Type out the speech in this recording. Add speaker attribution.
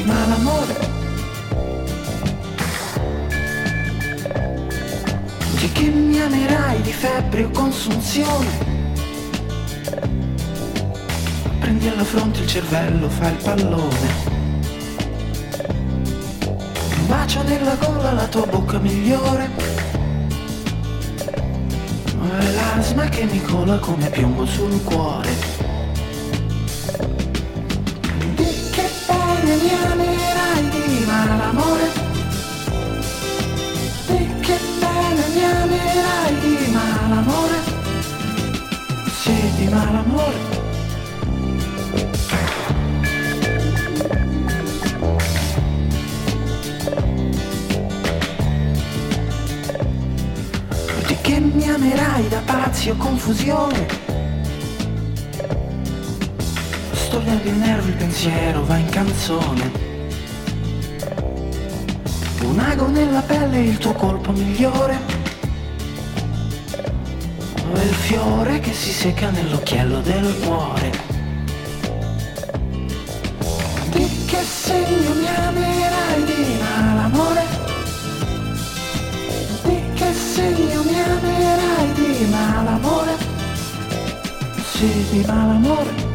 Speaker 1: di malamore. Di che mi amerai di febbre o consunzione. Prendi alla fronte il cervello, fai il pallone. Un bacio nella gola, la tua bocca migliore. È l'asma che mi cola come piombo sul cuore. Di che bene mi amerai di malamore. Di che bene mi amerai di malamore. Sì, di malamore. Che mi amerai da pazzi o confusione. Sto togliendo il nervo, il pensiero va in canzone. Un ago nella pelle, il tuo colpo migliore. È il fiore che si secca nell'occhiello del cuore. Di che segno mi amerai di malamore. Che segno mi amerai di malamore. Sì, di malamore.